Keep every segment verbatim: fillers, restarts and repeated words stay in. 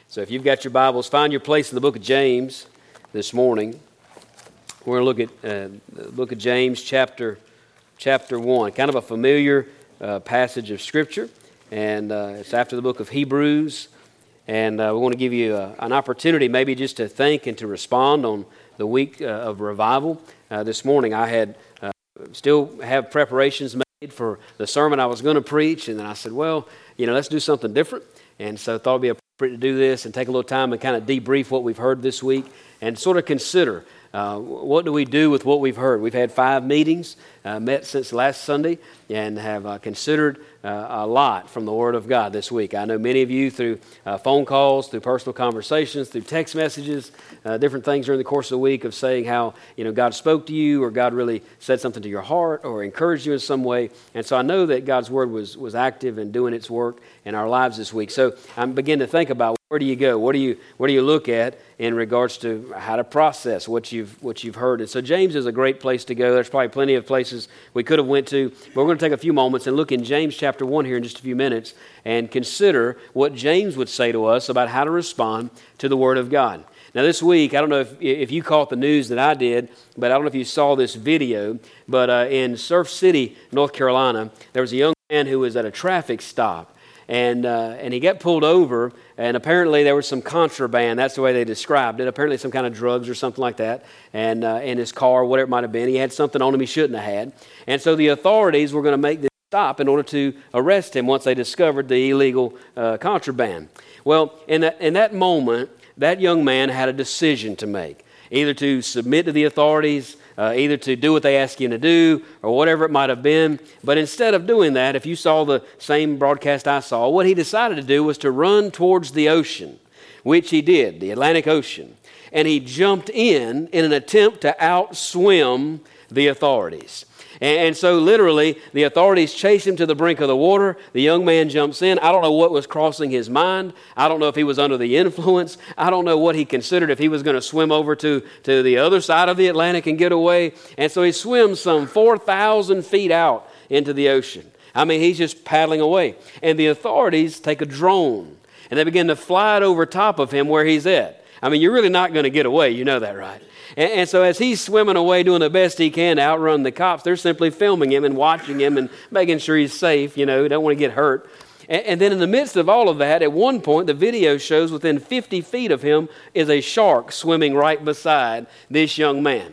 So if you've got your Bibles, find your place in the book of James this morning. We're going to look at uh, the book of James chapter, chapter one, kind of a familiar uh, passage of Scripture. And uh, it's after the book of Hebrews. And uh, we want to give you uh, an opportunity maybe just to think and to respond on the week uh, of revival. Uh, this morning I had uh, still have preparations made for the sermon I was going to preach. And then I said, well, you know, let's do something different. And so I thought it would be appropriate to do this and take a little time and kind of debrief what we've heard this week and sort of consider uh, what do we do with what we've heard. We've had five meetings, uh, met since last Sunday, and have uh, considered uh, a lot from the Word of God this week. I know many of you through uh, phone calls, through personal conversations, through text messages, uh, different things during the course of the week of saying how, you know, God spoke to you or God really said something to your heart or encouraged you in some way. And so I know that God's Word was, was active and doing its work in our lives this week. So I'm beginning to think about where do you go? What do you what do you look at in regards to how to process what you've what you've heard? And so James is a great place to go. There's probably plenty of places we could have went to, but we're going to take a few moments and look in James chapter one here in just a few minutes and consider what James would say to us about how to respond to the Word of God. Now this week, I don't know if if you caught the news that I did, but I don't know if you saw this video, but uh, in Surf City, North Carolina, there was a young man who was at a traffic stop. And uh, and he got pulled over, and apparently there was some contraband. That's the way they described it. Apparently some kind of drugs or something like that, and uh, in his car, whatever it might have been. He had something on him he shouldn't have had. And so the authorities were going to make this stop in order to arrest him once they discovered the illegal uh, contraband. Well, in that, in that moment, that young man had a decision to make, either to submit to the authorities, Uh, either to do what they ask him to do or whatever it might have been. But instead of doing that, if you saw the same broadcast I saw, what he decided to do was to run towards the ocean, which he did, the Atlantic Ocean. And he jumped in in an attempt to outswim the authorities. And so literally, the authorities chase him to the brink of the water. The young man jumps in. I don't know what was crossing his mind. I don't know if he was under the influence. I don't know what he considered if he was going to swim over to, to the other side of the Atlantic and get away. And so he swims some four thousand feet out into the ocean. I mean, he's just paddling away. And the authorities take a drone, and they begin to fly it over top of him where he's at. I mean, you're really not going to get away. You know that, right? And, and so as he's swimming away, doing the best he can to outrun the cops, they're simply filming him and watching him and making sure he's safe. You know, don't want to get hurt. And, and then in the midst of all of that, at one point, the video shows within fifty feet of him is a shark swimming right beside this young man.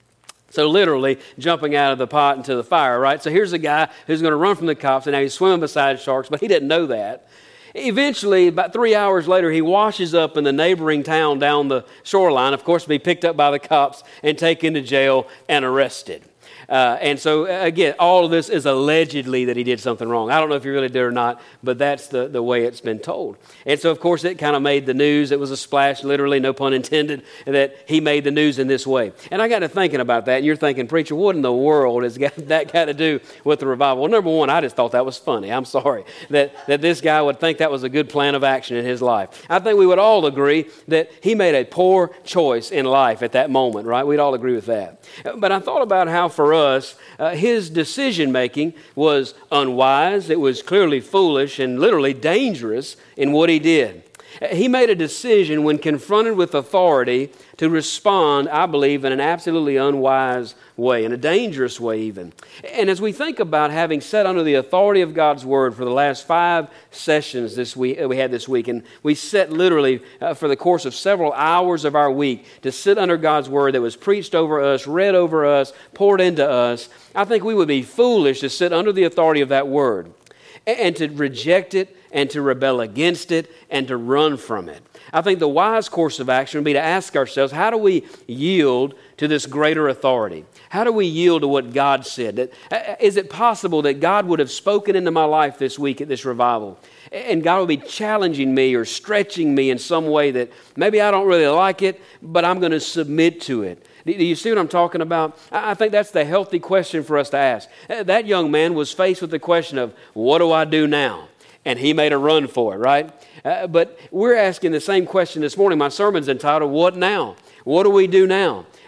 So literally jumping out of the pot into the fire, right? So here's a guy who's going to run from the cops, and now he's swimming beside sharks, but he didn't know that. Eventually, about three hours later, he washes up in the neighboring town down the shoreline, of course, to be picked up by the cops and taken to jail and arrested. Uh, and so, again, all of this is allegedly that he did something wrong. I don't know if he really did or not, but that's the, the way it's been told. And so, of course, it kind of made the news. It was a splash, literally, no pun intended, that he made the news in this way. And I got to thinking about that, and you're thinking, preacher, what in the world has got, that got to do with the revival? Well, number one, I just thought that was funny. I'm sorry that, that this guy would think that was a good plan of action in his life. I think we would all agree that he made a poor choice in life at that moment, right? We'd all agree with that. But I thought about how for us, us, uh, his decision-making was unwise. It was clearly foolish and literally dangerous in what he did. He made a decision when confronted with authority to respond, I believe, in an absolutely unwise way, in a dangerous way even. And as we think about having sat under the authority of God's Word for the last five sessions this week, we had this week, and we sat literally uh, for the course of several hours of our week to sit under God's Word that was preached over us, read over us, poured into us, I think we would be foolish to sit under the authority of that Word and to reject it and to rebel against it and to run from it. I think the wise course of action would be to ask ourselves, how do we yield to this greater authority? How do we yield to what God said? That, is it possible that God would have spoken into my life this week at this revival, and God would be challenging me or stretching me in some way that maybe I don't really like it, but I'm going to submit to it? Do you see what I'm talking about? I think that's the healthy question for us to ask. That young man was faced with the question of, what do I do now? And he made a run for it, right? Uh, but we're asking the same question this morning. My sermon's entitled, What Now? What do we do now?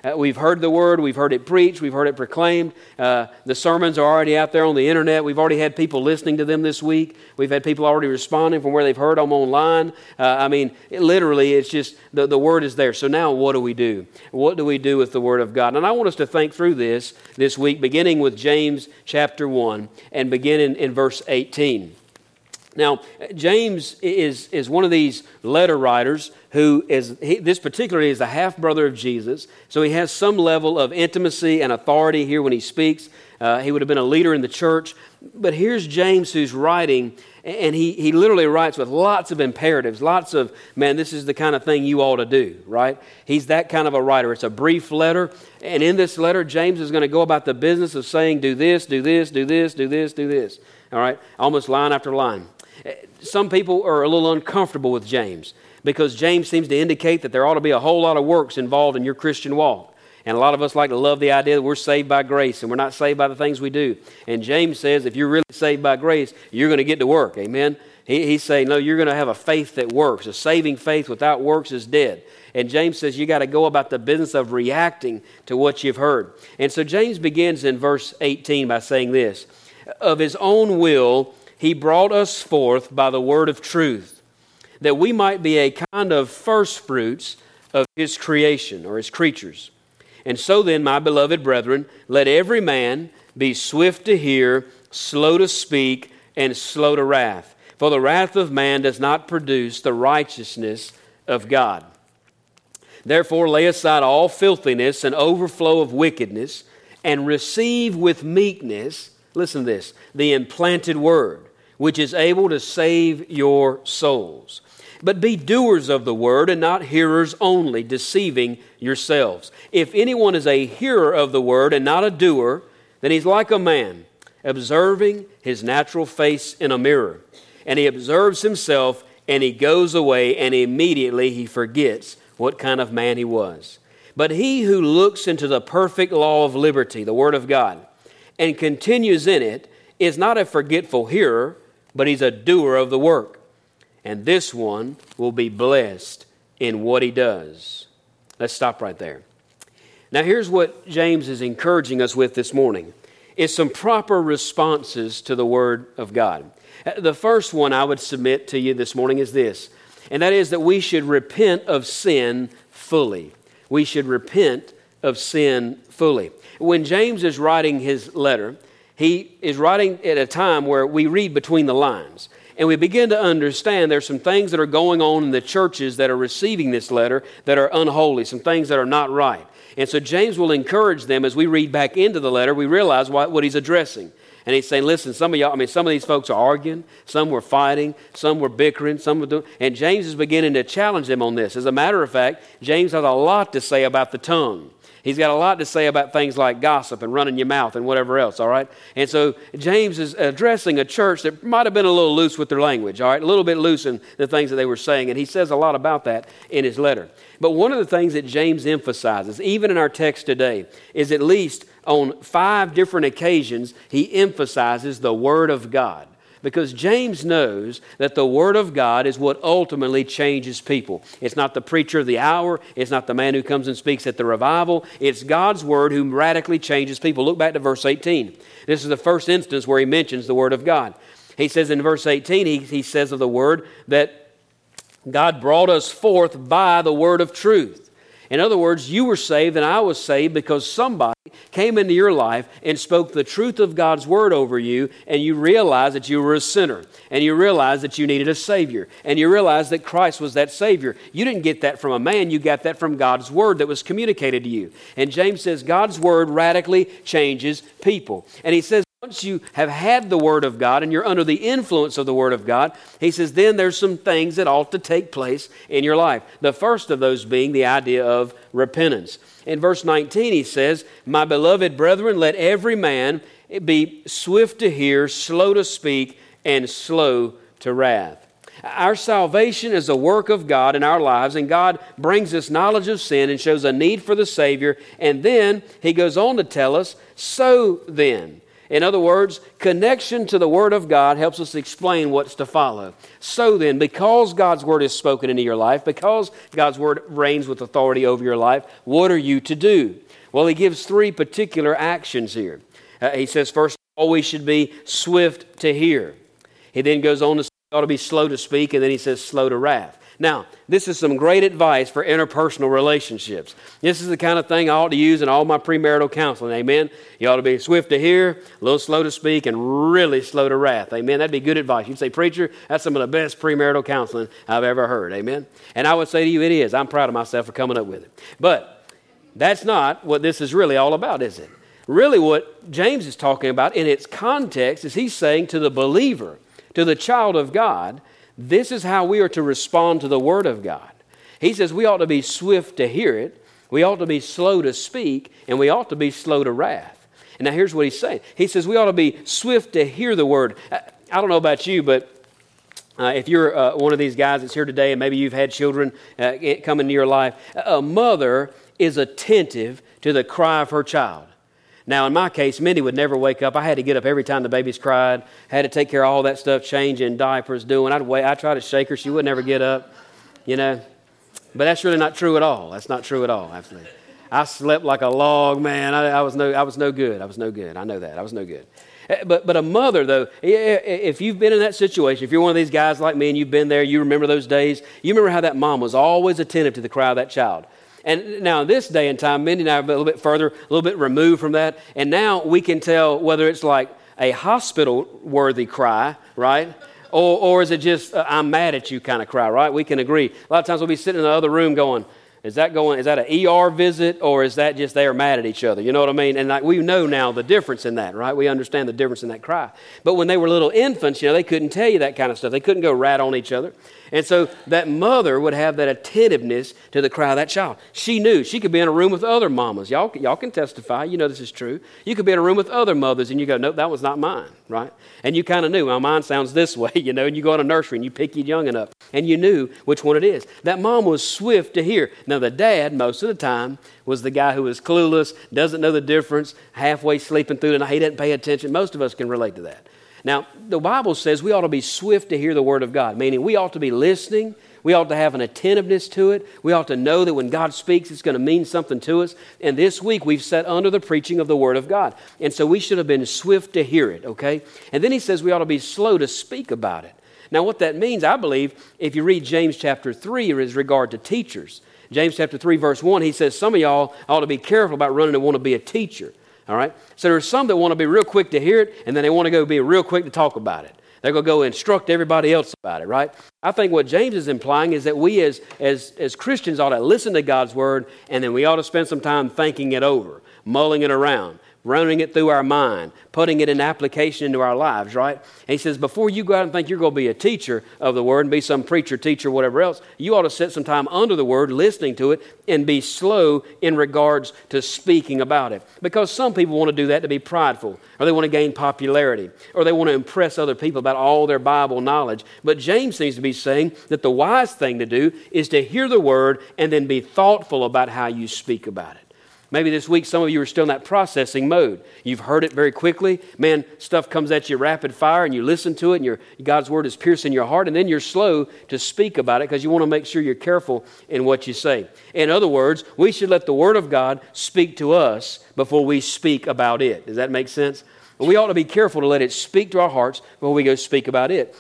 Uh, we've heard the Word, we've heard it preached, we've heard it proclaimed. Uh, the sermons are already out there on the internet. We've already had people listening to them this week. We've had people already responding from where they've heard them online. Uh, I mean, it, literally, it's just the, the Word is there. So now what do we do? What do we do with the Word of God? And I want us to think through this this week, beginning with James chapter one and beginning in verse eighteen. Now, James is, is one of these letter writers who is, he, this particularly is the half-brother of Jesus, so he has some level of intimacy and authority here when he speaks. Uh, he would have been a leader in the church. But here's James who's writing, and he, he literally writes with lots of imperatives, lots of, man, this is the kind of thing you ought to do, right? He's that kind of a writer. It's a brief letter, and in this letter, James is going to go about the business of saying, do this, do this, do this, do this, do this, all right? Almost line after line. Some people are a little uncomfortable with James because James seems to indicate that there ought to be a whole lot of works involved in your Christian walk. And a lot of us like to love the idea that we're saved by grace and we're not saved by the things we do. And James says if you're really saved by grace, you're going to get to work. Amen? He, he's saying, no, you're going to have a faith that works. A saving faith without works is dead. And James says you got to go about the business of reacting to what you've heard. And so James begins in verse eighteen by saying this, of his own will he brought us forth by the word of truth, that we might be a kind of first fruits of his creation, or his creatures. And so then, my beloved brethren, let every man be swift to hear, slow to speak, and slow to wrath. For the wrath of man does not produce the righteousness of God. Therefore lay aside all filthiness and overflow of wickedness, and receive with meekness, listen to this, the implanted word, which is able to save your souls. But be doers of the word and not hearers only, deceiving yourselves. If anyone is a hearer of the word and not a doer, then he's like a man observing his natural face in a mirror. And he observes himself and he goes away and immediately he forgets what kind of man he was. But he who looks into the perfect law of liberty, the word of God, and continues in it, is not a forgetful hearer, but he's a doer of the work. And this one will be blessed in what he does. Let's stop right there. Now here's what James is encouraging us with this morning. It's some proper responses to the Word of God. The first one I would submit to you this morning is this, and that is that we should repent of sin fully. We should repent of sin fully. When James is writing his letter, he is writing at a time where we read between the lines. And we begin to understand there's some things that are going on in the churches that are receiving this letter that are unholy, some things that are not right. And so James will encourage them as we read back into the letter, we realize what, what he's addressing. And he's saying, listen, some of y'all, I mean, some of these folks are arguing, some were fighting, some were bickering, some were doing, and James is beginning to challenge them on this. As a matter of fact, James has a lot to say about the tongue. He's got a lot to say about things like gossip and running your mouth and whatever else, all right? And so James is addressing a church that might have been a little loose with their language, all right? A little bit loose in the things that they were saying, and he says a lot about that in his letter. But one of the things that James emphasizes, even in our text today, is at least on five different occasions, he emphasizes the Word of God. Because James knows that the Word of God is what ultimately changes people. It's not the preacher of the hour. It's not the man who comes and speaks at the revival. It's God's Word who radically changes people. Look back to verse eighteen. This is the first instance where he mentions the Word of God. He says in verse eighteen, he, he says of the Word that God brought us forth by the word of truth. In other words, you were saved and I was saved because somebody came into your life and spoke the truth of God's word over you, and you realized that you were a sinner, and you realized that you needed a Savior, and you realized that Christ was that Savior. You didn't get that from a man, you got that from God's word that was communicated to you. And James says God's word radically changes people. And he says once you have had the Word of God and you're under the influence of the Word of God, he says then there's some things that ought to take place in your life. The first of those being the idea of repentance. In verse nineteen he says, my beloved brethren, let every man be swift to hear, slow to speak, and slow to wrath. Our salvation is a work of God in our lives, and God brings us knowledge of sin and shows a need for the Savior. And then he goes on to tell us, so then. In other words, connection to the Word of God helps us explain what's to follow. So then, because God's Word is spoken into your life, because God's Word reigns with authority over your life, what are you to do? Well, he gives three particular actions here. Uh, he says, first of all, we should be swift to hear. He then goes on to say we ought to be slow to speak, and then he says slow to wrath. Now, this is some great advice for interpersonal relationships. This is the kind of thing I ought to use in all my premarital counseling, amen? You ought to be swift to hear, a little slow to speak, and really slow to wrath, amen? That'd be good advice. You'd say, preacher, that's some of the best premarital counseling I've ever heard, amen? And I would say to you, it is. I'm proud of myself for coming up with it. But that's not what this is really all about, is it? Really what James is talking about in its context is he's saying to the believer, to the child of God, this is how we are to respond to the Word of God. He says we ought to be swift to hear it, we ought to be slow to speak, and we ought to be slow to wrath. And now here's what he's saying. He says we ought to be swift to hear the Word. I, I don't know about you, but uh, if you're uh, one of these guys that's here today and maybe you've had children uh, come into your life, a mother is attentive to the cry of her child. Now, in my case, Mindy would never wake up. I had to get up every time the babies cried. Had to take care of all that stuff, changing diapers, doing. I'd wait. I tried to shake her. She would never get up, you know. But that's really not true at all. That's not true at all, absolutely. I slept like a log, man. I, I was no, I was no good. I was no good. I know that. I was no good. But but a mother, though, if you've been in that situation, if you're one of these guys like me and you've been there, you remember those days. You remember how that mom was always attentive to the cry of that child. And now in this day and time, Mindy and I are a little bit further, a little bit removed from that. And now we can tell whether it's like a hospital-worthy cry, right? Or, or is it just, uh, I'm mad at you kind of cry, right? We can agree. A lot of times we'll be sitting in the other room going, is that going, is that an E R visit, or is that just they are mad at each other? You know what I mean? And like we know now the difference in that, right? We understand the difference in that cry. But when they were little infants, you know, they couldn't tell you that kind of stuff. They couldn't go rat on each other. And so that mother would have that attentiveness to the cry of that child. She knew. She could be in a room with other mamas. Y'all, y'all can testify. You know this is true. You could be in a room with other mothers, and you go, nope, that was not mine, right? And you kind of knew, well, mine sounds this way, you know, and you go in a nursery, and you pick your youngin' up, and you knew which one it is. That mom was swift to hear. Now, the dad, most of the time, was the guy who was clueless, doesn't know the difference, halfway sleeping through the night. He didn't pay attention. Most of us can relate to that. Now, the Bible says we ought to be swift to hear the Word of God, meaning we ought to be listening. We ought to have an attentiveness to it. We ought to know that when God speaks, it's going to mean something to us. And this week, we've sat under the preaching of the Word of God. And so we should have been swift to hear it, okay? And then he says we ought to be slow to speak about it. Now, what that means, I believe, if you read James chapter three in regard to teachers, James chapter three, verse one, he says some of y'all ought to be careful about running and want to be a teacher. All right? So there's some that want to be real quick to hear it, and then they want to go be real quick to talk about it. They're going to go instruct everybody else about it, right? I think what James is implying is that we as, as, as Christians ought to listen to God's Word, and then we ought to spend some time thinking it over, mulling it around, running it through our mind, putting it in application into our lives, right? And he says, before you go out and think you're going to be a teacher of the Word and be some preacher, teacher, whatever else, you ought to set some time under the Word, listening to it, and be slow in regards to speaking about it. Because some people want to do that to be prideful, or they want to gain popularity, or they want to impress other people about all their Bible knowledge. But James seems to be saying that the wise thing to do is to hear the Word and then be thoughtful about how you speak about it. Maybe this week some of you are still in that processing mode. You've heard it very quickly. Man, stuff comes at you rapid fire and you listen to it and your, God's Word is piercing your heart, and then you're slow to speak about it because you want to make sure you're careful in what you say. In other words, we should let the Word of God speak to us before we speak about it. Does that make sense? We ought to be careful to let it speak to our hearts before we go speak about it.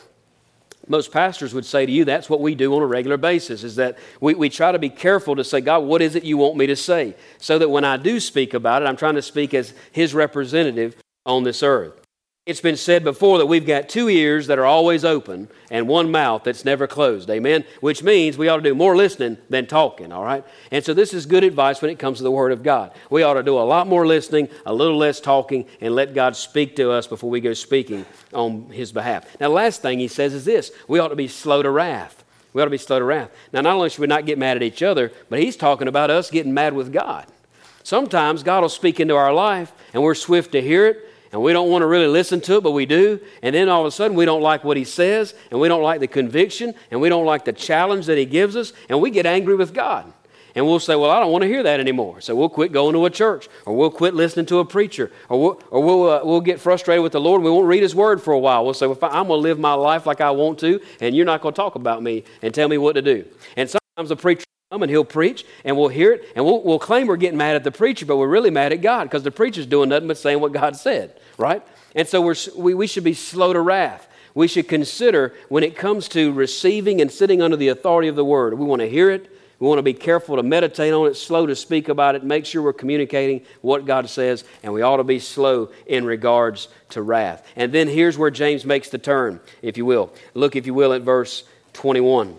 Most pastors would say to you, that's what we do on a regular basis, is that we, we try to be careful to say, God, what is it you want me to say? So that when I do speak about it, I'm trying to speak as His representative on this earth. It's been said before that we've got two ears that are always open and one mouth that's never closed, amen? Which means we ought to do more listening than talking, all right? And so this is good advice when it comes to the Word of God. We ought to do a lot more listening, a little less talking, and let God speak to us before we go speaking on His behalf. Now, the last thing he says is this: we ought to be slow to wrath. We ought to be slow to wrath. Now, not only should we not get mad at each other, but he's talking about us getting mad with God. Sometimes God will speak into our life, and we're swift to hear it, and we don't want to really listen to it, but we do. And then all of a sudden, we don't like what He says, and we don't like the conviction, and we don't like the challenge that He gives us, and we get angry with God. And we'll say, well, I don't want to hear that anymore. So we'll quit going to a church, or we'll quit listening to a preacher, or we'll, or we'll, uh, we'll get frustrated with the Lord and we won't read His Word for a while. We'll say, well, I'm going to live my life like I want to, and you're not going to talk about me and tell me what to do. And sometimes the preacher will come and he'll preach, and we'll hear it, and we'll, we'll claim we're getting mad at the preacher, but we're really mad at God because the preacher's doing nothing but saying what God said, right? And so we're, we, we should be slow to wrath. We should consider when it comes to receiving and sitting under the authority of the Word, we want to hear it. We want to be careful to meditate on it, slow to speak about it, make sure we're communicating what God says, and we ought to be slow in regards to wrath. And then here's where James makes the turn, if you will. Look, if you will, at verse twenty-one.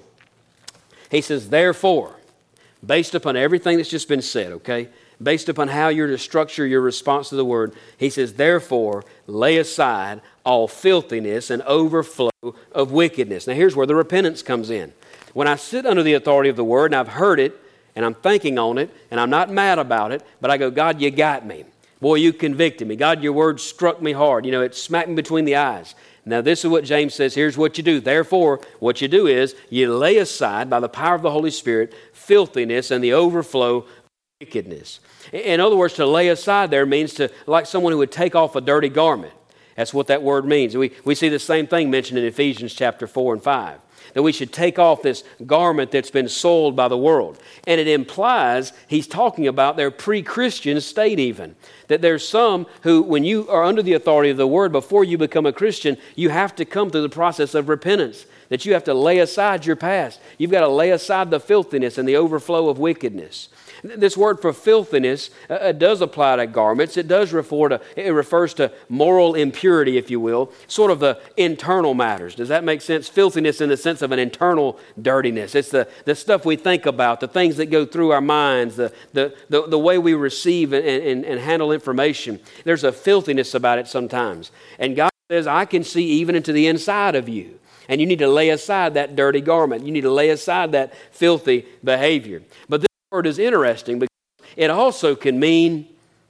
He says, therefore, based upon everything that's just been said, okay, based upon how you're to structure your response to the Word, he says, therefore, lay aside all filthiness and overflow of wickedness. Now here's where the repentance comes in. When I sit under the authority of the Word and I've heard it and I'm thinking on it and I'm not mad about it, but I go, God, you got me. Boy, you convicted me. God, your Word struck me hard. You know, it smacked me between the eyes. Now, this is what James says. Here's what you do. Therefore, what you do is you lay aside by the power of the Holy Spirit filthiness and the overflow of wickedness. In other words, to lay aside there means to, like someone who would take off a dirty garment. That's what that word means. We, we see the same thing mentioned in Ephesians chapter four and five. That we should take off this garment that's been soiled by the world. And it implies he's talking about their pre-Christian state even. That there's some who, when you are under the authority of the Word, before you become a Christian, you have to come through the process of repentance. That you have to lay aside your past. You've got to lay aside the filthiness and the overflow of wickedness. This word for filthiness uh, does apply to garments. It does refer to, it refers to moral impurity, if you will, sort of the internal matters. Does that make sense? Filthiness in the sense of an internal dirtiness. It's the, the stuff we think about, the things that go through our minds, the, the, the, the way we receive and, and, and handle information. There's a filthiness about it sometimes. And God says, I can see even into the inside of you. And you need to lay aside that dirty garment. You need to lay aside that filthy behavior. But this word is interesting because it also can mean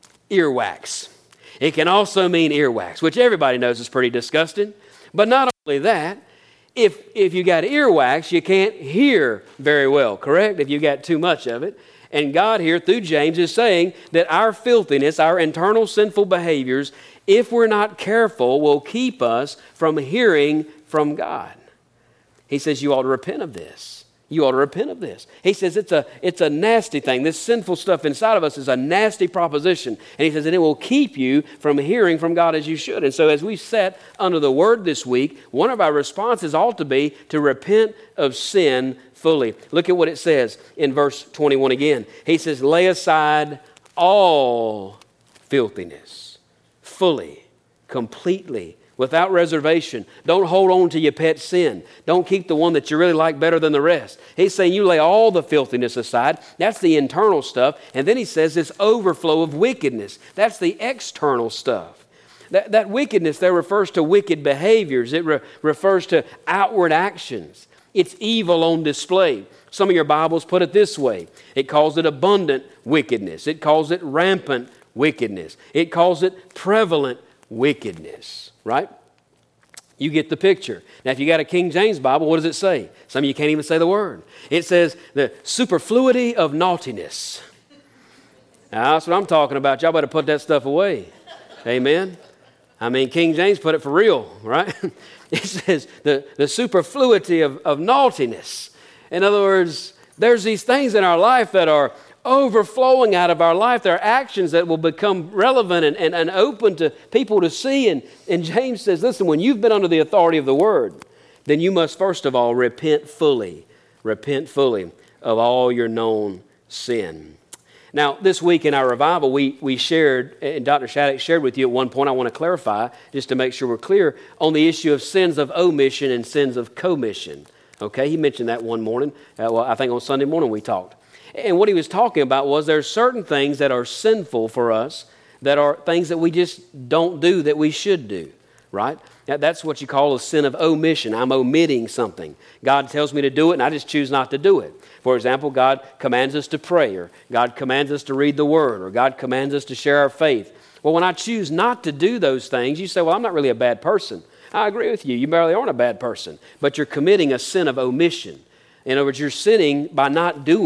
earwax. It can also mean earwax, which everybody knows is pretty disgusting. But not only that, if, if you got earwax, you can't hear very well, correct? If you got too much of it. And God here through James is saying that our filthiness, our internal sinful behaviors, if we're not careful, will keep us from hearing from God. He says you ought to repent of this. You ought to repent of this. He says it's a, it's a nasty thing. This sinful stuff inside of us is a nasty proposition. And he says, and it will keep you from hearing from God as you should. And so as we sat under the Word this week, one of our responses ought to be to repent of sin fully. Look at what it says in verse twenty-one again. He says, lay aside all filthiness, fully, completely, without reservation. Don't hold on to your pet sin. Don't keep the one that you really like better than the rest. He's saying you lay all the filthiness aside. That's the internal stuff. And then he says this overflow of wickedness. That's the external stuff. That, that wickedness there refers to wicked behaviors. It re- refers to outward actions. It's evil on display. Some of your Bibles put it this way. It calls it abundant wickedness. It calls it rampant wickedness. It calls it prevalent wickedness. Right? You get the picture. Now, if you got a King James Bible, what does it say? Some of you can't even say the word. It says the superfluity of naughtiness. Now, that's what I'm talking about. Y'all better put that stuff away. Amen? I mean, King James put it for real, right? It says the, the superfluity of, of naughtiness. In other words, there's these things in our life that are overflowing out of our life. There are actions that will become relevant and, and, and open to people to see. And, and James says, listen, when you've been under the authority of the Word, then you must first of all repent fully. Repent fully of all your known sin. Now, this week in our revival, we, we shared, and Doctor Shattuck shared with you at one point, I want to clarify, just to make sure we're clear, on the issue of sins of omission and sins of commission. Okay, he mentioned that one morning. Uh, well, I think on Sunday morning we talked. And what he was talking about was there's certain things that are sinful for us that are things that we just don't do that we should do, right? Now, that's what you call a sin of omission. I'm omitting something. God tells me to do it and I just choose not to do it. For example, God commands us to pray, or God commands us to read the Word, or God commands us to share our faith. Well, when I choose not to do those things, you say, well, I'm not really a bad person. I agree with you. You barely aren't a bad person, but you're committing a sin of omission. In other words, you're sinning by not doing.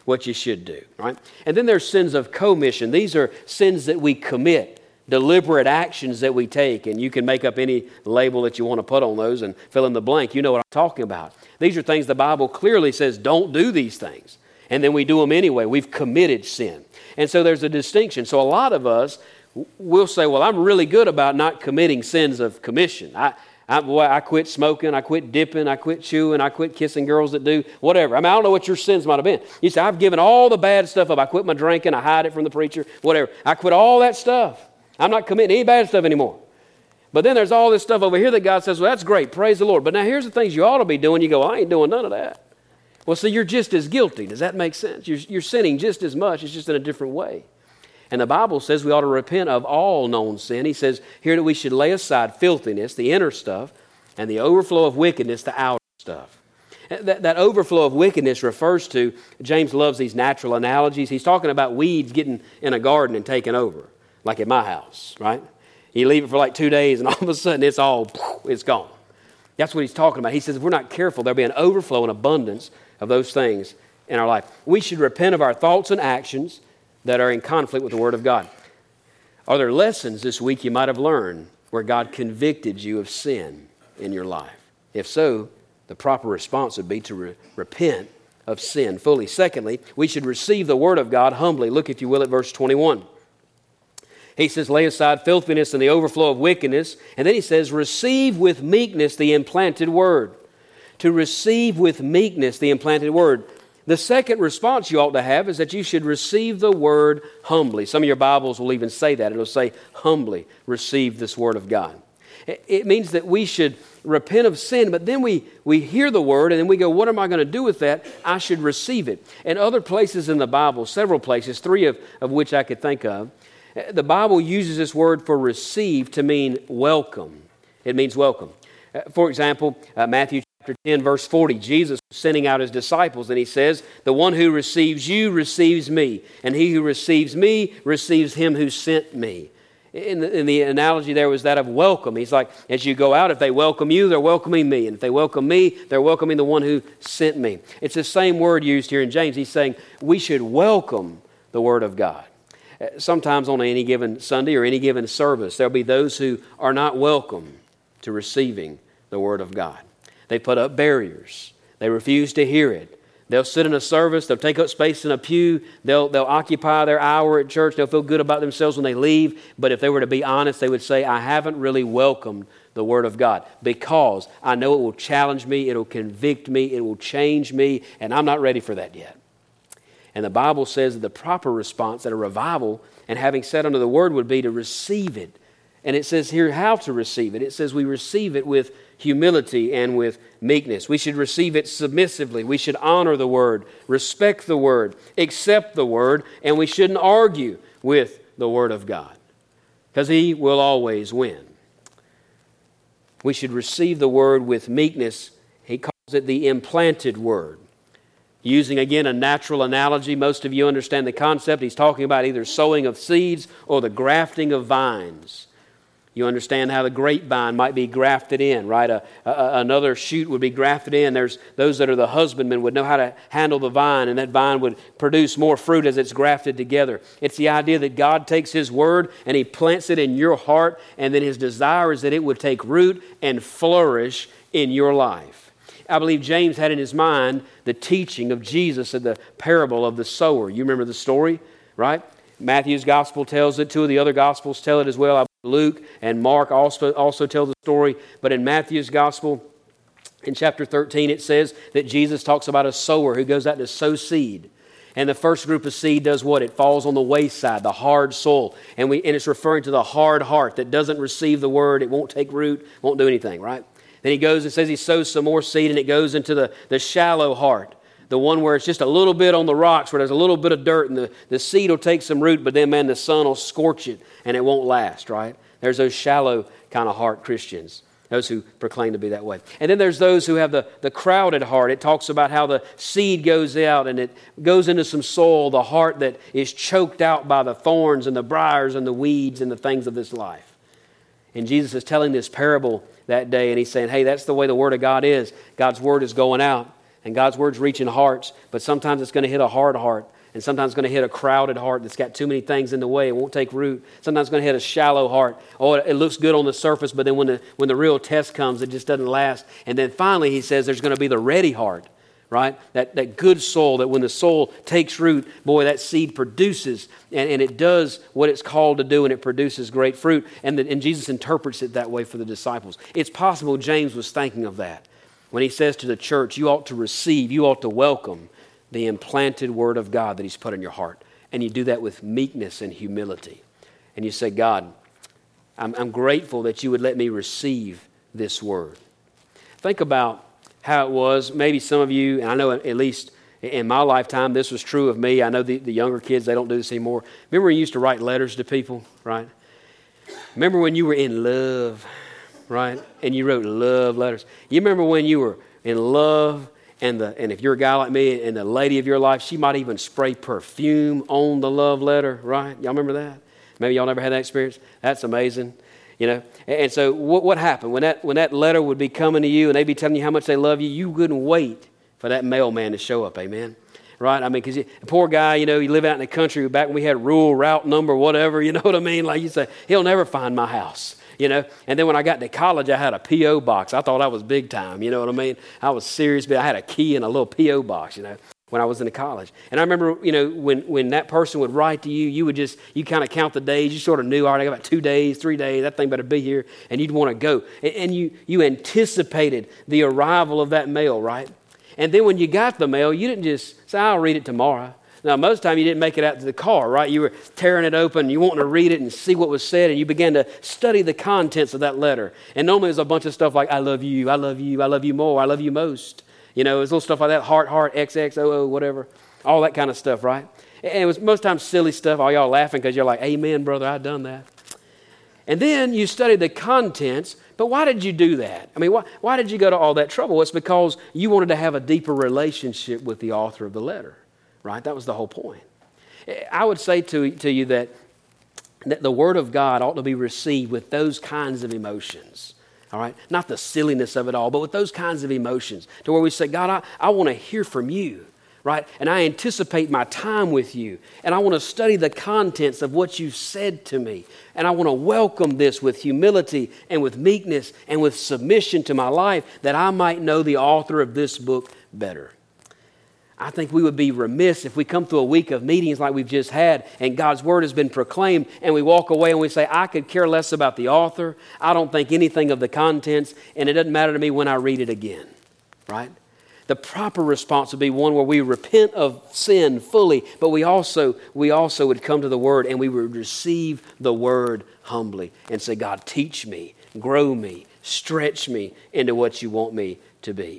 what you should do, right? And then there's sins of commission. These are sins that we commit, deliberate actions that we take, and you can make up any label that you want to put on those and fill in the blank. You know what I'm talking about. These are things the Bible clearly says don't do these things, and then we do them anyway. We've committed sin. And so there's a distinction. So a lot of us will say, well, I'm really good about not committing sins of commission. I, I, boy, I quit smoking, I quit dipping, I quit chewing, I quit kissing girls that do whatever. I mean, I don't know what your sins might have been. You say, I've given all the bad stuff up. I quit my drinking, I hide it from the preacher, whatever. I quit all that stuff. I'm not committing any bad stuff anymore. But then there's all this stuff over here that God says, well, that's great, praise the Lord. But now here's the things you ought to be doing. You go, I ain't doing none of that. Well, see, you're just as guilty. Does that make sense? You're, you're sinning just as much. It's just in a different way. And the Bible says we ought to repent of all known sin. He says here that we should lay aside filthiness, the inner stuff, and the overflow of wickedness, the outer stuff. That, that overflow of wickedness refers to, James loves these natural analogies. He's talking about weeds getting in a garden and taking over, like at my house, right? You leave it for like two days and all of a sudden it's all, it's gone. That's what he's talking about. He says if we're not careful, there'll be an overflow and abundance of those things in our life. We should repent of our thoughts and actions that are in conflict with the Word of God. Are there lessons this week you might have learned where God convicted you of sin in your life? If so, the proper response would be to re- repent of sin fully. Secondly, we should receive the Word of God humbly. Look, if you will, at verse twenty-one. He says, lay aside filthiness and the overflow of wickedness. And then he says, receive with meekness the implanted Word. To receive with meekness the implanted Word. The second response you ought to have is that you should receive the Word humbly. Some of your Bibles will even say that. It'll say, humbly receive this Word of God. It means that we should repent of sin, but then we, we hear the Word and then we go, what am I going to do with that? I should receive it. And other places in the Bible, several places, three of, of which I could think of, the Bible uses this word for receive to mean welcome. It means welcome. For example, uh, Matthew chapter ten, verse forty, Jesus was sending out his disciples, and he says, the one who receives you receives me, and he who receives me receives him who sent me. In the, in the analogy there was that of welcome. He's like, as you go out, if they welcome you, they're welcoming me. And if they welcome me, they're welcoming the one who sent me. It's the same word used here in James. He's saying we should welcome the Word of God. Sometimes on any given Sunday or any given service, there'll be those who are not welcome to receiving the Word of God. They put up barriers. They refuse to hear it. They'll sit in a service. They'll take up space in a pew. They'll, they'll occupy their hour at church. They'll feel good about themselves when they leave. But if they were to be honest, they would say, I haven't really welcomed the Word of God because I know it will challenge me, it will convict me, it will change me, and I'm not ready for that yet. And the Bible says that the proper response at a revival and having sat under the Word would be to receive it. And it says here how to receive it. It says we receive it with humility and with meekness. We should receive it submissively. We should honor the Word, respect the Word, accept the Word, and we shouldn't argue with the Word of God because He will always win. We should receive the Word with meekness. He calls it the implanted Word. Using, again, a natural analogy, most of you understand the concept. He's talking about either sowing of seeds or the grafting of vines. You understand how the grapevine might be grafted in, right? A, a, another shoot would be grafted in. There's those that are the husbandmen would know how to handle the vine, and that vine would produce more fruit as it's grafted together. It's the idea that God takes His Word and He plants it in your heart, and then His desire is that it would take root and flourish in your life. I believe James had in his mind the teaching of Jesus in the parable of the sower. You remember the story, right? Matthew's gospel tells it. Two of the other gospels tell it as well. Luke and Mark also, also tell the story. But in Matthew's gospel, in chapter thirteen, it says that Jesus talks about a sower who goes out to sow seed. And the first group of seed does what? It falls on the wayside, the hard soil. And, we, and it's referring to the hard heart that doesn't receive the Word. It won't take root, won't do anything, right? Then he goes and says he sows some more seed, and it goes into the, the shallow heart, the one where it's just a little bit on the rocks, where there's a little bit of dirt, and the, the seed will take some root, but then, man, the sun will scorch it, and it won't last, right? There's those shallow kind of heart Christians, those who proclaim to be that way. And then there's those who have the, the crowded heart. It talks about how the seed goes out, and it goes into some soil, the heart that is choked out by the thorns and the briars and the weeds and the things of this life. And Jesus is telling this parable that day, and He's saying, hey, that's the way the Word of God is. God's Word is going out, And God's Word's reaching hearts, but sometimes it's going to hit a hard heart. And sometimes it's going to hit a crowded heart that's got too many things in the way. It won't take root. Sometimes it's going to hit a shallow heart. Oh, it looks good on the surface, but then when the, when the real test comes, it just doesn't last. And then finally, he says there's going to be the ready heart, right? That, that good soil, that when the soil takes root, boy, that seed produces, and, and it does what it's called to do, and it produces great fruit. And, the, and Jesus interprets it that way for the disciples. It's possible James was thinking of that when he says to the church, you ought to receive, you ought to welcome the implanted Word of God that He's put in your heart. And you do that with meekness and humility. And you say, God, I'm, I'm grateful that you would let me receive this Word. Think about how it was. Maybe some of you, and I know at least in my lifetime this was true of me. I know the, the younger kids, they don't do this anymore. Remember when you used to write letters to people, right? Remember when you were in love, right? And you wrote love letters. You remember when you were in love, And the and if you're a guy like me and the lady of your life, she might even spray perfume on the love letter, right? Y'all remember that? Maybe y'all never had that experience. That's amazing, you know. And, and so what what happened when that when that letter would be coming to you and they'd be telling you how much they love you? You wouldn't wait for that mailman to show up, amen. Right? I mean, because the poor guy, you know, you live out in the country. Back when we had rural route number, whatever, you know what I mean? Like you say, he'll never find my house. You know, and then when I got to college, I had a P O box. I thought I was big time, you know what I mean? I was serious, but I had a key and a little P O box, you know, when I was in college. And I remember, you know, when, when that person would write to you, you would just, you kind of count the days. You sort of knew, all right, I got about two days, three days, that thing better be here. And you'd want to go. And, and you, you anticipated the arrival of that mail, right? And then when you got the mail, you didn't just say, I'll read it tomorrow. Now, most of the time you didn't make it out to the car, right? You were tearing it open, you wanting to read it and see what was said, and you began to study the contents of that letter. And normally there's a bunch of stuff like, I love you, I love you, I love you more, I love you most. You know, there's little stuff like that, heart, heart, X X O O, whatever. All that kind of stuff, right? And it was most times silly stuff. All y'all laughing because you're like, amen, brother, I done that. And then you studied the contents, but why did you do that? I mean, why, why did you go to all that trouble? It's because you wanted to have a deeper relationship with the author of the letter. Right? That was the whole point. I would say to, to you that, that the Word of God ought to be received with those kinds of emotions. All right? Not the silliness of it all, but with those kinds of emotions. To where we say, God, I, I want to hear from you. Right? And I anticipate my time with you. And I want to study the contents of what you've said to me. And I want to welcome this with humility and with meekness and with submission to my life that I might know the author of this book better. I think we would be remiss if we come through a week of meetings like we've just had and God's Word has been proclaimed and we walk away and we say, I could care less about the author. I don't think anything of the contents, and it doesn't matter to me when I read it again, right? The proper response would be one where we repent of sin fully, but we also, we also would come to the Word and we would receive the Word humbly and say, God, teach me, grow me, stretch me into what you want me to be.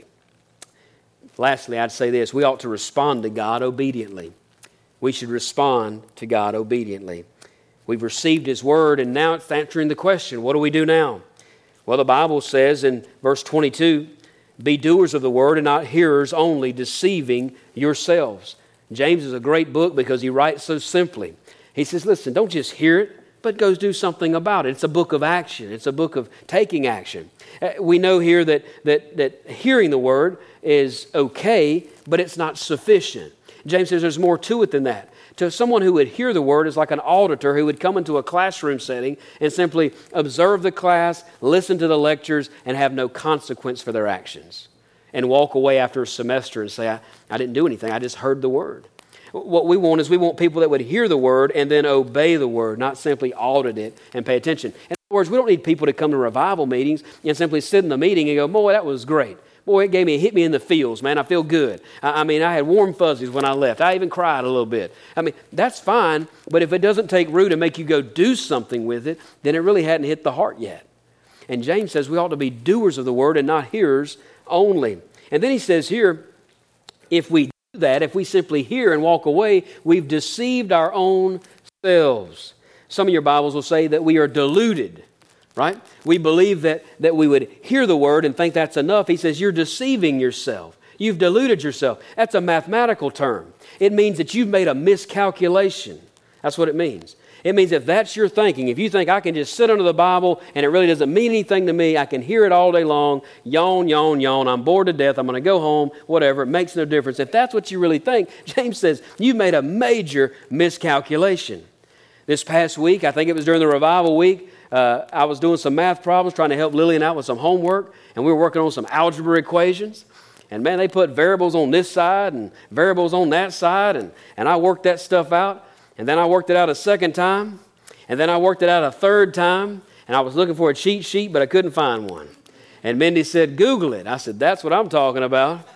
Lastly, I'd say this, we ought to respond to God obediently. We should respond to God obediently. We've received His Word, and now it's answering the question, what do we do now? Well, the Bible says in verse twenty-two, be doers of the Word and not hearers only, deceiving yourselves. James is a great book because he writes so simply. He says, listen, don't just hear it, but go do something about it. It's a book of action. It's a book of taking action. We know here that, that, that hearing the Word is okay, but it's not sufficient. James says there's more to it than that. To someone who would hear the Word is like an auditor who would come into a classroom setting and simply observe the class, listen to the lectures, and have no consequence for their actions. And walk away after a semester and say, I, I didn't do anything, I just heard the Word. What we want is we want people that would hear the Word and then obey the Word, not simply audit it and pay attention. In other words, we don't need people to come to revival meetings and simply sit in the meeting and go, boy, that was great. Boy, it gave me, it hit me in the feels, man. I feel good. I, I mean, I had warm fuzzies when I left. I even cried a little bit. I mean, that's fine, but if it doesn't take root and make you go do something with it, then it really hadn't hit the heart yet. And James says we ought to be doers of the Word and not hearers only. And then he says here, if we do that, if we simply hear and walk away, we've deceived our own selves. Some of your Bibles will say that we are deluded. Right? We believe that, that we would hear the Word and think that's enough. He says, you're deceiving yourself. You've deluded yourself. That's a mathematical term. It means that you've made a miscalculation. That's what it means. It means if that's your thinking, if you think I can just sit under the Bible and it really doesn't mean anything to me, I can hear it all day long, yawn, yawn, yawn, I'm bored to death, I'm going to go home, whatever, it makes no difference. If that's what you really think, James says, you've made a major miscalculation. This past week, I think it was during the revival week, uh, I was doing some math problems, trying to help Lillian out with some homework, and we were working on some algebra equations. And man, they put variables on this side and variables on that side, and, and I worked that stuff out. And then I worked it out a second time, and then I worked it out a third time, and I was looking for a cheat sheet, but I couldn't find one. And Mindy said, Google it. I said, that's what I'm talking about.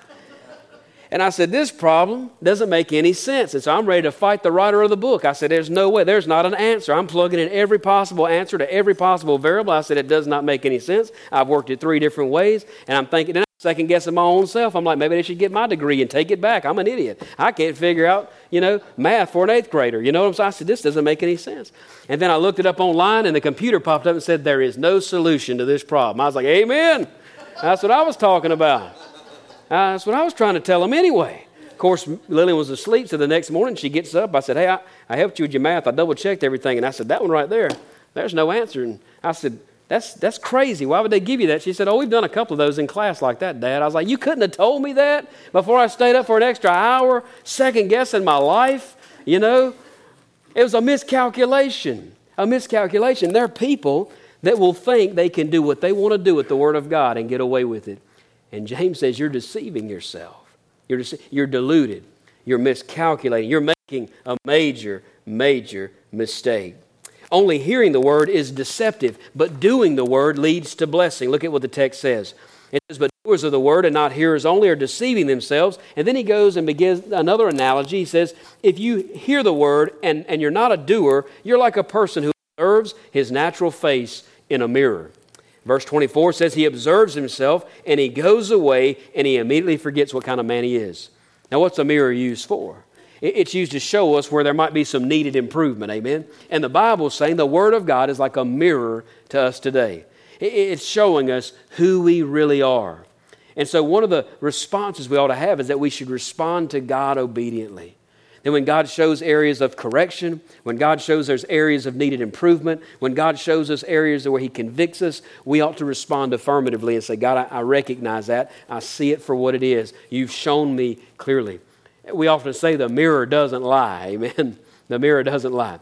And I said, this problem doesn't make any sense. And so I'm ready to fight the writer of the book. I said, there's no way. There's not an answer. I'm plugging in every possible answer to every possible variable. I said, it does not make any sense. I've worked it three different ways, and I'm thinking, and I'm second guessing my own self. I'm like, maybe they should get my degree and take it back. I'm an idiot. I can't figure out, you know, math for an eighth grader. You know what I'm saying? I said, this doesn't make any sense. And then I looked it up online, and the computer popped up and said, there is no solution to this problem. I was like, amen. That's what I was talking about. Uh, that's what I was trying to tell them anyway. Of course, Lillian was asleep, so the next morning she gets up. I said, hey, I, I helped you with your math. I double-checked everything. And I said, that one right there, there's no answer. And I said, That's that's crazy. Why would they give you that? She said, oh, we've done a couple of those in class like that, Dad. I was like, you couldn't have told me that before I stayed up for an extra hour, second guessing my life, you know? It was a miscalculation, a miscalculation. There are people that will think they can do what they want to do with the Word of God and get away with it. And James says you're deceiving yourself. You're, dece- you're deluded. You're miscalculating. You're making a major, major mistake. Only hearing the word is deceptive, but doing the word leads to blessing. Look at what the text says. It says, but doers of the word and not hearers only are deceiving themselves. And then he goes and begins another analogy. He says, if you hear the word and, and you're not a doer, you're like a person who observes his natural face in a mirror. Verse twenty-four says he observes himself and he goes away and he immediately forgets what kind of man he is. Now, what's a mirror used for? It's used to show us where there might be some needed improvement, amen? And the Bible is saying the Word of God is like a mirror to us today. It's showing us who we really are. And so one of the responses we ought to have is that we should respond to God obediently. Then when God shows areas of correction, when God shows there's areas of needed improvement, when God shows us areas where He convicts us, we ought to respond affirmatively and say, God, I, I recognize that. I see it for what it is. You've shown me clearly. We often say the mirror doesn't lie, amen? The mirror doesn't lie.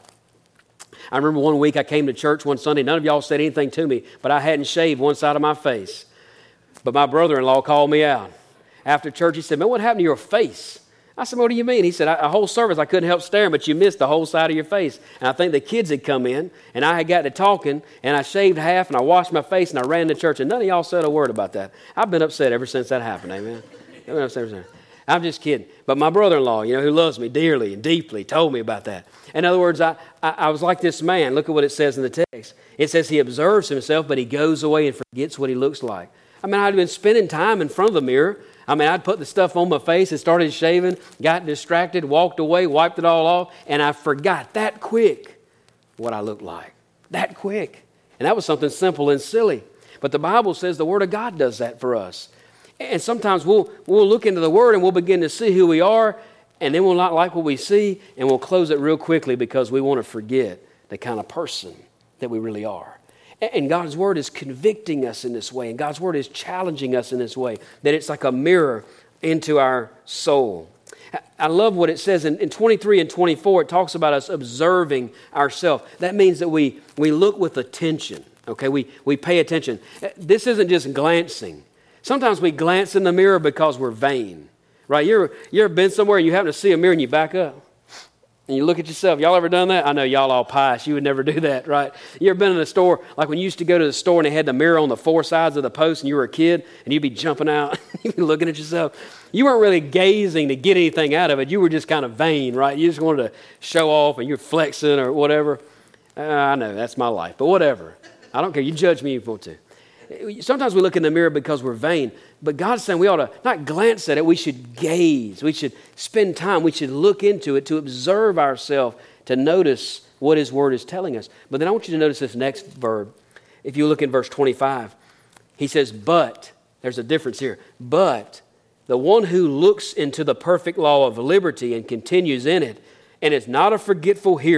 I remember one week I came to church one Sunday. None of y'all said anything to me, but I hadn't shaved one side of my face. But my brother-in-law called me out. After church, he said, man, what happened to your face? I said, what do you mean? He said, a whole service I couldn't help staring, but you missed the whole side of your face. And I think the kids had come in, and I had got to talking, and I shaved half, and I washed my face, and I ran to church, and none of y'all said a word about that. I've been upset ever since that happened, amen? I've been upset ever since. I'm just kidding. But my brother-in-law, you know, who loves me dearly and deeply, told me about that. In other words, I, I, I was like this man. Look at what it says in the text. It says he observes himself, but he goes away and forgets what he looks like. I mean, I'd been spending time in front of the mirror. I mean, I'd put the stuff on my face and started shaving, got distracted, walked away, wiped it all off, and I forgot that quick what I looked like. That quick. And that was something simple and silly. But the Bible says the Word of God does that for us. And sometimes we'll we'll look into the Word and we'll begin to see who we are, and then we'll not like what we see, and we'll close it real quickly because we want to forget the kind of person that we really are. And God's Word is convicting us in this way, and God's Word is challenging us in this way, that it's like a mirror into our soul. I love what it says in, in twenty-three and twenty-four. It talks about us observing ourselves. That means that we, we look with attention, okay? We, we pay attention. This isn't just glancing. Sometimes we glance in the mirror because we're vain, right? You ever, you ever been somewhere and you happen to see a mirror and you back up and you look at yourself? Y'all ever done that? I know y'all all pious. You would never do that, right? You ever been in a store, like when you used to go to the store and they had the mirror on the four sides of the post and you were a kid and you'd be jumping out, you'd be looking at yourself. You weren't really gazing to get anything out of it. You were just kind of vain, right? You just wanted to show off and you're flexing or whatever. Uh, I know, that's my life, but whatever. I don't care. You judge me if you want to. Sometimes we look in the mirror because we're vain, but God's saying we ought to not glance at it, we should gaze. We should spend time. We should look into it to observe ourselves, to notice what His Word is telling us. But then I want you to notice this next verb. If you look in verse twenty-five, he says, but, there's a difference here, but the one who looks into the perfect law of liberty and continues in it, and is not a forgetful hearer,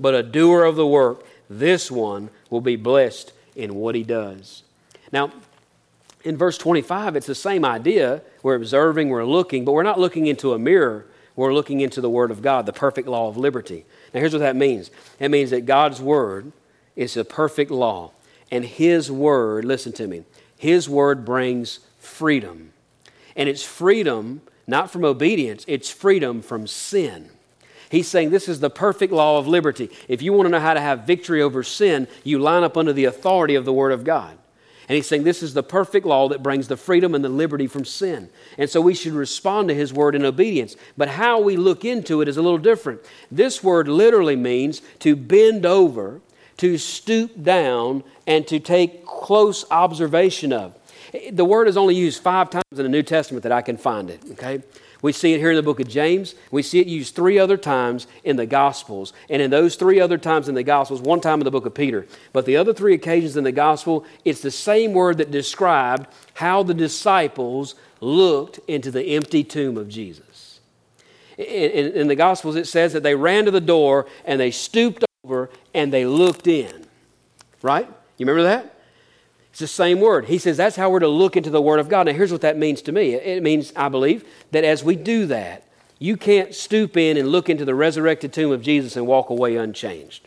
but a doer of the work, this one will be blessed in what he does. Now, in verse twenty-five, it's the same idea. We're observing, we're looking, but we're not looking into a mirror. We're looking into the Word of God, the perfect law of liberty. Now, here's what that means. It means that God's Word is a perfect law. And His Word, listen to me, His Word brings freedom. And it's freedom not from obedience, it's freedom from sin. He's saying this is the perfect law of liberty. If you want to know how to have victory over sin, you line up under the authority of the Word of God. And he's saying this is the perfect law that brings the freedom and the liberty from sin. And so we should respond to His Word in obedience. But how we look into it is a little different. This word literally means to bend over, to stoop down, and to take close observation of. The word is only used five times in the New Testament that I can find it, okay? We see it here in the book of James. We see it used three other times in the Gospels. And in those three other times in the Gospels, one time in the book of Peter. But the other three occasions in the Gospel, it's the same word that described how the disciples looked into the empty tomb of Jesus. In, in, in the Gospels, it says that they ran to the door and they stooped over and they looked in. Right? You remember that? It's the same word. He says that's how we're to look into the Word of God. Now, here's what that means to me. It means, I believe, that as we do that, you can't stoop in and look into the resurrected tomb of Jesus and walk away unchanged.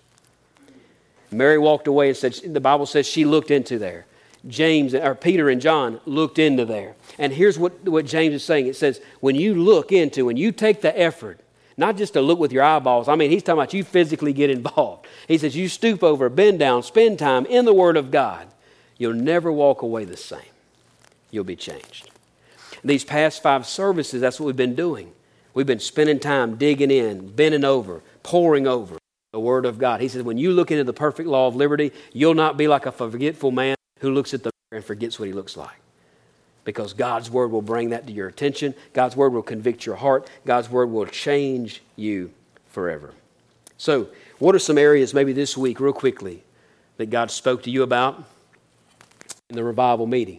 Mary walked away and said, the Bible says she looked into there. James, or Peter and John looked into there. And here's what, what James is saying. It says, when you look into, when you take the effort, not just to look with your eyeballs. I mean, he's talking about you physically get involved. He says you stoop over, bend down, spend time in the Word of God. You'll never walk away the same. You'll be changed. These past five services, that's what we've been doing. We've been spending time digging in, bending over, poring over the Word of God. He says, when you look into the perfect law of liberty, you'll not be like a forgetful man who looks at the mirror and forgets what he looks like. Because God's Word will bring that to your attention. God's Word will convict your heart. God's Word will change you forever. So, what are some areas maybe this week, real quickly, that God spoke to you about in the revival meeting?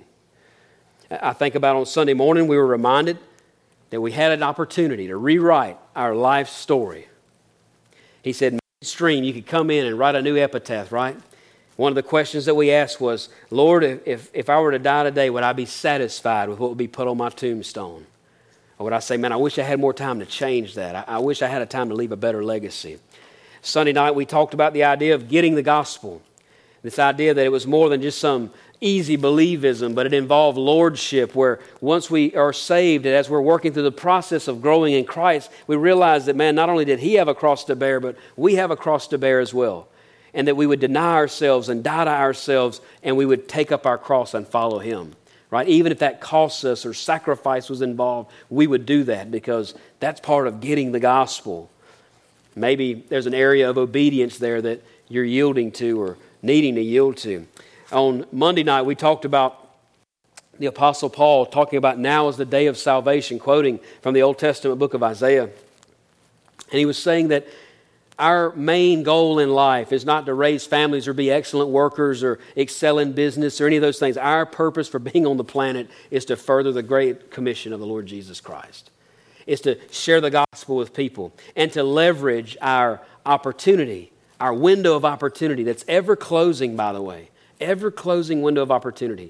I think about on Sunday morning, we were reminded that we had an opportunity to rewrite our life story. He said, midstream, you could come in and write a new epitaph, right? One of the questions that we asked was, Lord, if, if I were to die today, would I be satisfied with what would be put on my tombstone? Or would I say, man, I wish I had more time to change that. I, I wish I had a time to leave a better legacy. Sunday night, we talked about the idea of getting the gospel. This idea that it was more than just some easy believism, but it involved lordship, where once we are saved and as we're working through the process of growing in Christ, we realize that, man, not only did He have a cross to bear, but we have a cross to bear as well. And that we would deny ourselves and die to ourselves, and we would take up our cross and follow Him. Right? Even if that costs us or sacrifice was involved, we would do that because that's part of getting the gospel. Maybe there's an area of obedience there that you're yielding to or needing to yield to. On Monday night, we talked about the Apostle Paul talking about now is the day of salvation, quoting from the Old Testament book of Isaiah. And he was saying that our main goal in life is not to raise families or be excellent workers or excel in business or any of those things. Our purpose for being on the planet is to further the great commission of the Lord Jesus Christ. It's to share the gospel with people and to leverage our opportunity, our window of opportunity that's ever closing, by the way, ever closing window of opportunity.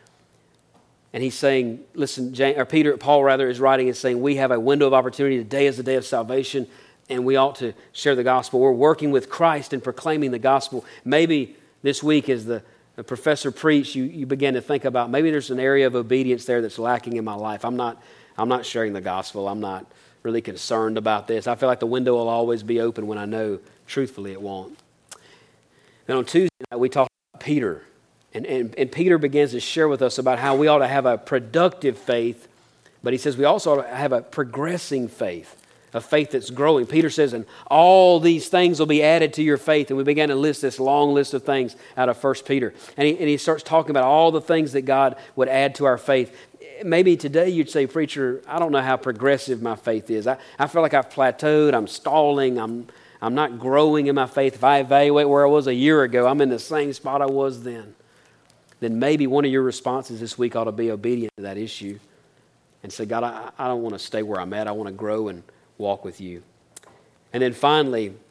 And he's saying, listen, James, or Peter, Paul rather, is writing and saying, we have a window of opportunity. Today is the day of salvation. And we ought to share the gospel. We're working with Christ and proclaiming the gospel. Maybe this week as the, the professor preached, you, you began to think about maybe there's an area of obedience there that's lacking in my life. I'm not, I'm not sharing the gospel. I'm not really concerned about this. I feel like the window will always be open when I know truthfully it won't. Then on Tuesday night, we talked about Peter. And, and, and Peter begins to share with us about how we ought to have a productive faith. But he says we also ought to have a progressing faith. A faith that's growing. Peter says, and all these things will be added to your faith. And we began to list this long list of things out of First Peter. And he, and he starts talking about all the things that God would add to our faith. Maybe today you'd say, preacher, I don't know how progressive my faith is. I, I feel like I've plateaued. I'm stalling. I'm, I'm not growing in my faith. If I evaluate where I was a year ago, I'm in the same spot I was then. Then maybe one of your responses this week ought to be obedient to that issue. And say, God, I, I don't want to stay where I'm at. I want to grow and walk with you. And then finally,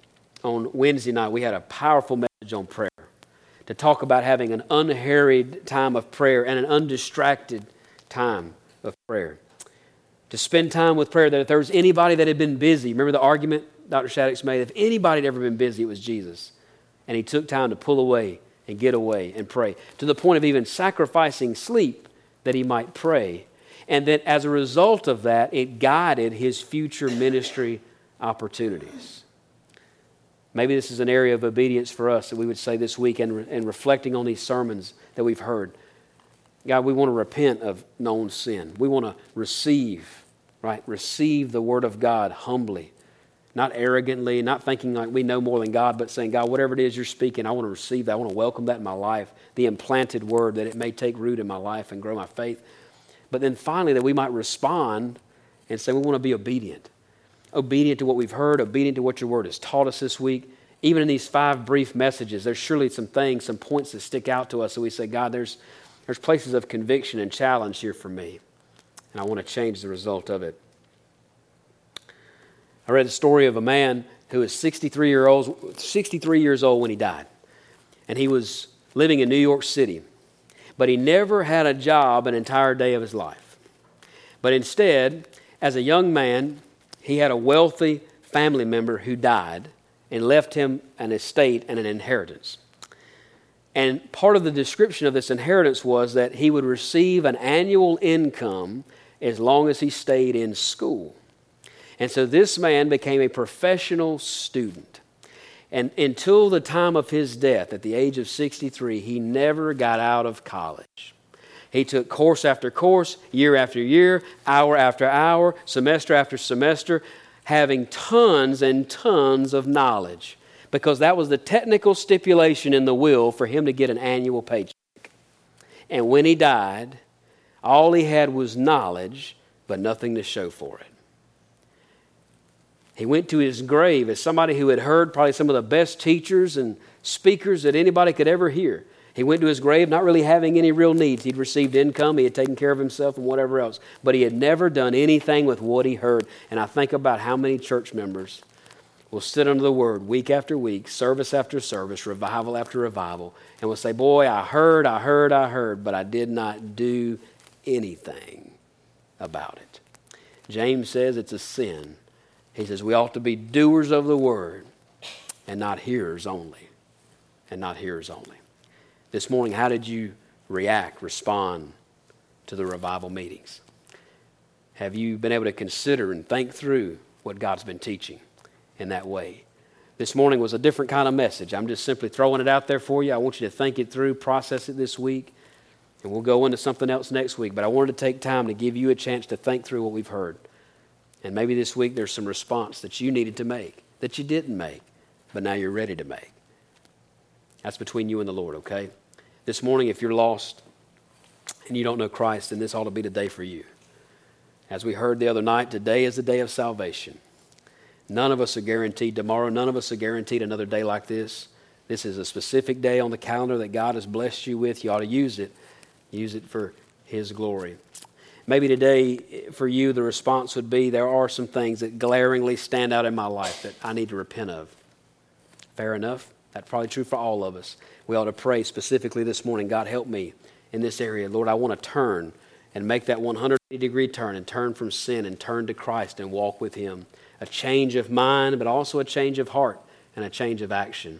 on Wednesday night, we had a powerful message on prayer to talk about having an unharried time of prayer and an undistracted time of prayer. To spend time with prayer, that if there was anybody that had been busy, remember the argument Doctor Shaddix made? If anybody had ever been busy, it was Jesus. And he took time to pull away and get away and pray, to the point of even sacrificing sleep that he might pray. And that as a result of that, it guided his future ministry opportunities. Maybe this is an area of obedience for us that we would say this week, and, re- and reflecting on these sermons that we've heard. God, we want to repent of known sin. We want to receive, right? Receive the Word of God humbly, not arrogantly, not thinking like we know more than God, but saying, God, whatever it is you're speaking, I want to receive that. I want to welcome that in my life, the implanted Word, that it may take root in my life and grow my faith. But then finally, that we might respond and say we want to be obedient. Obedient to what we've heard, obedient to what your Word has taught us this week. Even in these five brief messages, there's surely some things, some points that stick out to us. So we say, God, there's There's places of conviction and challenge here for me, and I want to change the result of it. I read the story of a man who was sixty-three year old, sixty-three years old when he died, and he was living in New York City, but he never had a job an entire day of his life. But instead, as a young man, he had a wealthy family member who died and left him an estate and an inheritance. And part of the description of this inheritance was that he would receive an annual income as long as he stayed in school. And so this man became a professional student. And until the time of his death, at the age of sixty-three, he never got out of college. He took course after course, year after year, hour after hour, semester after semester, having tons and tons of knowledge, because that was the technical stipulation in the will for him to get an annual paycheck. And when he died, all he had was knowledge, but nothing to show for it. He went to his grave as somebody who had heard probably some of the best teachers and speakers that anybody could ever hear. He went to his grave not really having any real needs. He'd received income, he had taken care of himself and whatever else, but he had never done anything with what he heard. And I think about how many church members will sit under the Word week after week, service after service, revival after revival, and will say, boy, I heard, I heard, I heard, but I did not do anything about it. James says it's a sin. He says we ought to be doers of the Word and not hearers only, and not hearers only. This morning, how did you react, respond to the revival meetings? Have you been able to consider and think through what God's been teaching in that way? This morning was a different kind of message. I'm just simply throwing it out there for you. I want you to think it through, process it this week, and we'll go into something else next week. But I wanted to take time to give you a chance to think through what we've heard. And maybe this week there's some response that you needed to make, that you didn't make, but now you're ready to make. That's between you and the Lord, okay? This morning, if you're lost and you don't know Christ, then this ought to be the day for you. As we heard the other night, today is the day of salvation. None of us are guaranteed tomorrow. None of us are guaranteed another day like this. This is a specific day on the calendar that God has blessed you with. You ought to use it. Use it for His glory. Maybe today, for you, the response would be, there are some things that glaringly stand out in my life that I need to repent of. Fair enough. That's probably true for all of us. We ought to pray specifically this morning, God, help me in this area. Lord, I want to turn and make that one hundred eighty degree turn and turn from sin and turn to Christ and walk with Him. A change of mind, but also a change of heart and a change of action.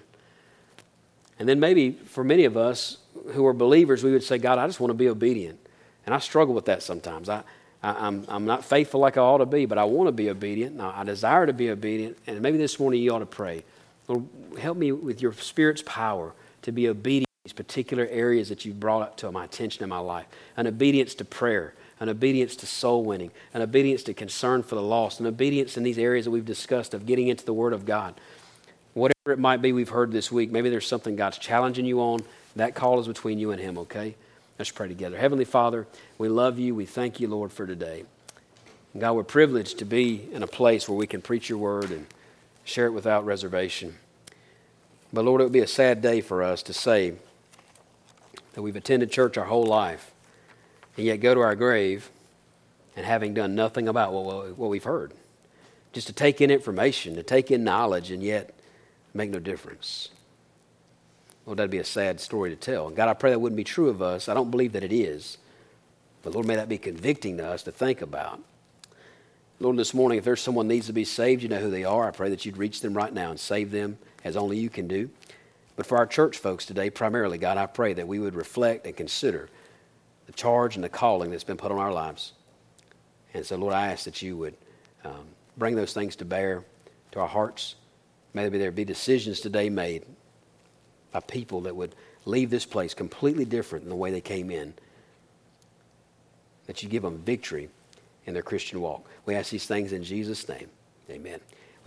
And then maybe for many of us who are believers, we would say, God, I just want to be obedient. And I struggle with that sometimes. I, I, I'm, I'm not faithful like I ought to be, but I want to be obedient. I desire to be obedient. And maybe this morning you ought to pray, Lord, help me with your Spirit's power to be obedient in these particular areas that you've brought up to my attention in my life. An obedience to prayer, an obedience to soul winning, an obedience to concern for the lost, an obedience in these areas that we've discussed of getting into the Word of God. Whatever it might be we've heard this week, maybe there's something God's challenging you on. That call is between you and Him, okay? Let's pray together. Heavenly Father, we love you. We thank you, Lord, for today. And God, we're privileged to be in a place where we can preach your word and share it without reservation. But Lord, it would be a sad day for us to say that we've attended church our whole life and yet go to our grave and having done nothing about what, what we've heard. Just to take in information, to take in knowledge, and yet make no difference. Lord, that'd be a sad story to tell. God, I pray that wouldn't be true of us. I don't believe that it is. But Lord, may that be convicting to us to think about. Lord, this morning, if there's someone needs to be saved, you know who they are. I pray that you'd reach them right now and save them as only you can do. But for our church folks today, primarily, God, I pray that we would reflect and consider the charge and the calling that's been put on our lives. And so, Lord, I ask that you would um, bring those things to bear to our hearts. May there be decisions today made by people that would leave this place completely different than the way they came in. That you give them victory in their Christian walk. We ask these things in Jesus' name. Amen.